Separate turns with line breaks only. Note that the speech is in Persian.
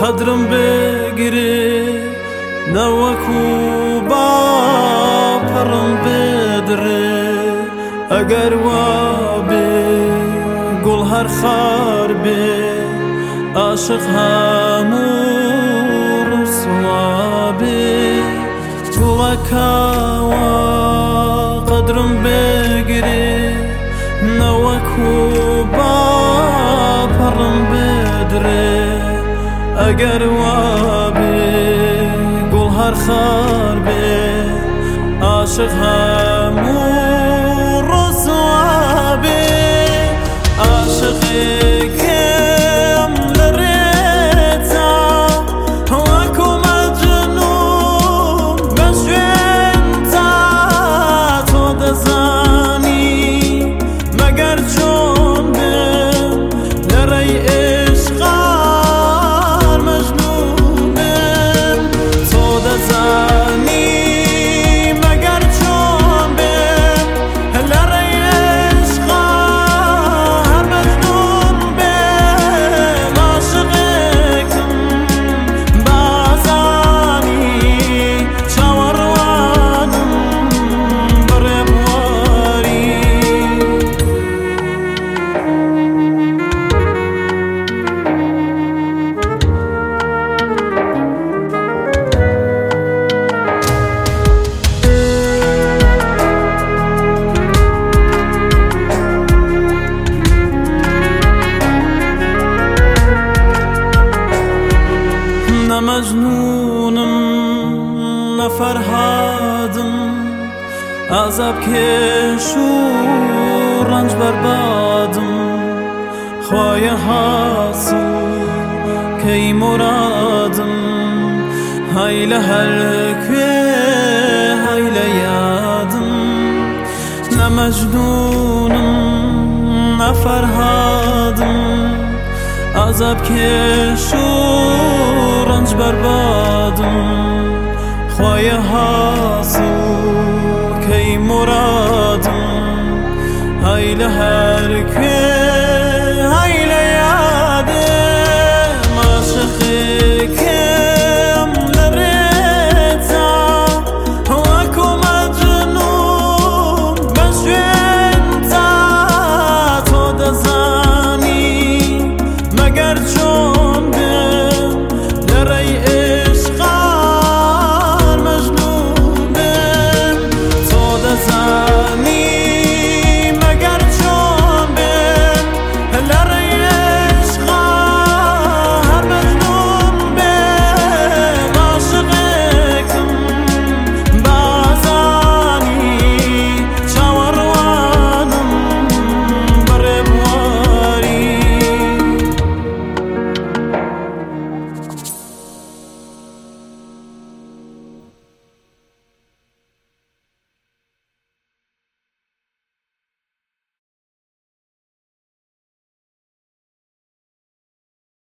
قدرم بگیری نوکو با پرم بدره اگر وابی گل هر خار بی عاشق همور سوابی گلکاوا قدرم بگیری نوکو با پرم بدره اگر وابی گل هر خار بی عاشق همور سوابی عاشقی مجنونم نفرهادم عذاب کش و رنج بربادم خواه حاصل کی مرادم هیل هلکه هیل یادم نمجنونم نفرهادم عذاب کش و رنج بربادم خواه حاصل کی مرادم